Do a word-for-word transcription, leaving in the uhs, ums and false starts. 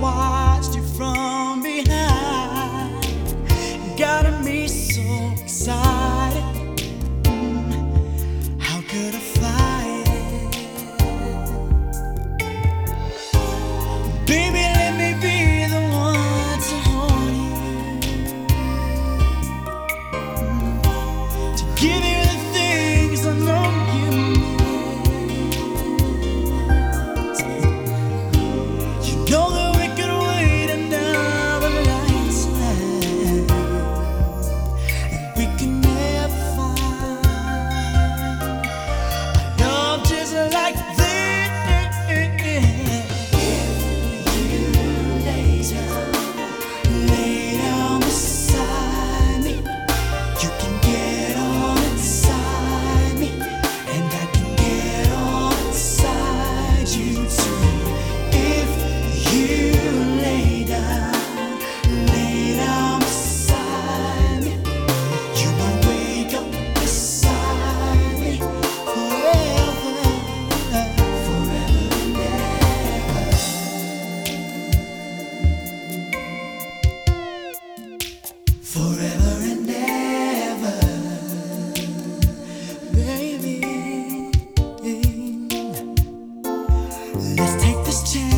watched you from behind. Got me so excited. Mm, how could I fight it? Baby, let me be the one to hold you, mm, to give you the things I know you need. You know that we could wait another lifetime, and we can never find a love just like this. If you lay down, lay down beside me, you can get on inside me, and I can get on inside you too. If you lay down, lay down beside me, you might wake up beside me forever, forever and ever. Forever and ever, baby. Let's take this chance.